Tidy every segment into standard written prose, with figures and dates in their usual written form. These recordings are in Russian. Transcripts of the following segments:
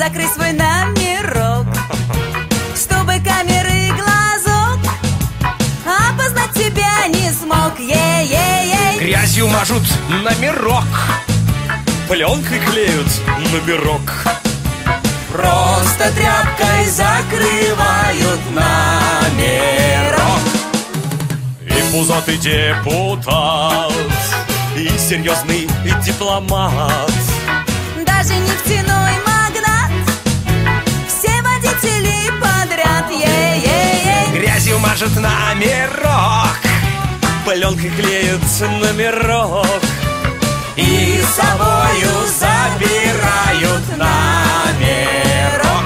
закрой свой номерок, чтобы камеры глазок опознать тебя не смог. Е-е-е. Грязью мажут номерок, пленкой клеют номерок, просто тряпкой закрывают номерок. И пузатый депутат, и серьезный дипломат, даже нефтяной магнат, все водители подряд. Е-е-е. грязью мажут номерок, пленкой клеют номерок, И с собою забирают номерок.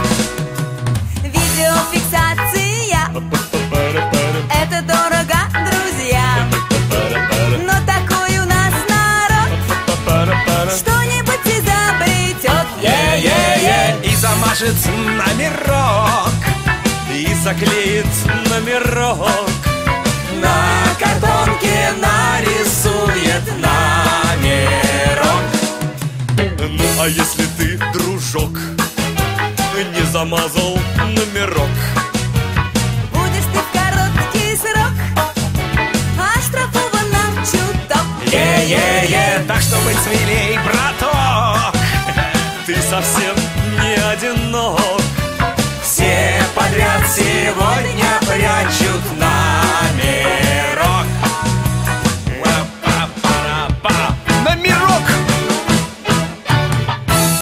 Видеофиксация — это дорого, друзья, но такой у нас народ, что-нибудь изобретет. Е-е-е. и замажет номерок, и заклеит номерок, На картонке нарисует номерок. Ну а если ты, дружок, не замазал номерок, Будешь ты в короткий срок оштрафован нам чуток. е-е-е, так что быть смелей, браток, ты совсем не одинок. Все подряд сегодня прячут